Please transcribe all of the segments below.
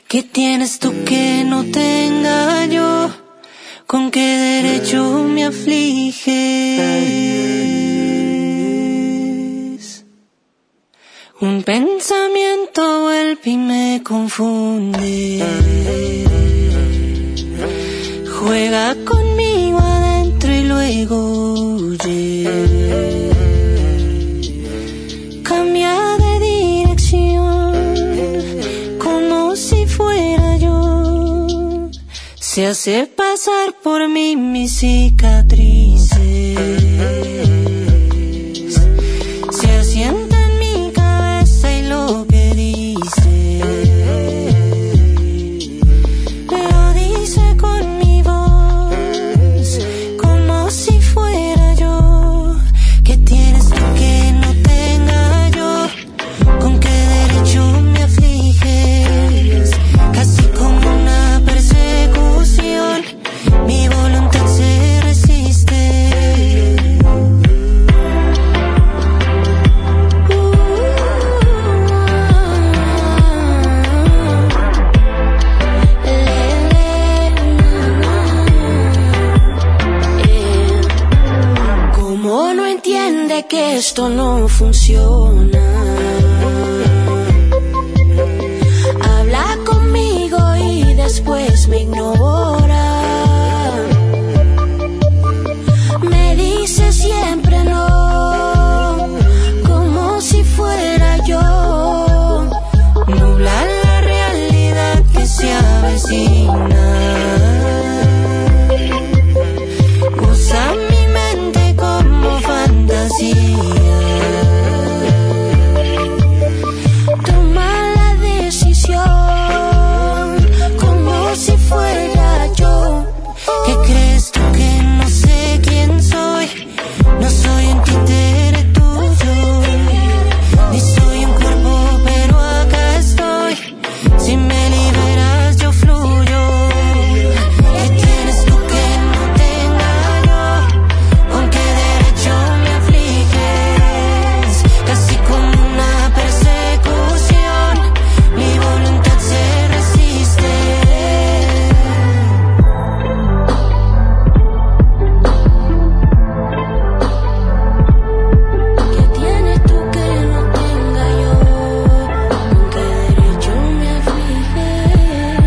¿Qué tienes tú que no tenga yo? ¿Con qué derecho me afliges? Un pensamiento vuelve y me confunde. Juega conmigo adentro y luego huye. Cambia de dirección como si fuera yo. Se hace pasar por mí mis cicatrices. Se asienta en mi cabeza y lo que dice lo dice con mi voz como si fuera yo. ¿Qué tienes tú que no tenga yo? ¿Con qué derecho me afliges? Casi como una persecución, mi voluntad se resiste. ¿Cómo no entiende que esto no funciona? Habla conmigo y después me ignora. Me dice siempre no, como si fuera yo. Nubla la realidad que se avecina. Usa mi mente como fantasía. Toma la decisión como si fuera yo. ¿Qué crees tú que no sé quién soy? No soy un títere tuyo, ni soy un cuerpo, pero acá estoy. Si me liberas yo fluyo. ¿Qué tienes tú que no tenga yo? ¿Con qué derecho me afliges? Casi como una persecución, mi voluntad se resiste. ¿Qué tienes tú que no tenga yo? ¿Con qué derecho me afliges?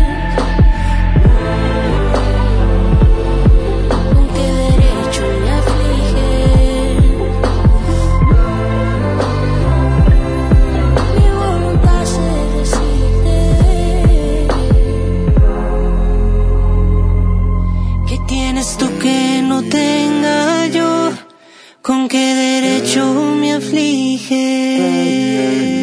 ¿Con qué derecho me afliges? Mi voluntad se resiste. ¿Qué tienes tú que no tenga yo? ¿Con qué derecho me afliges?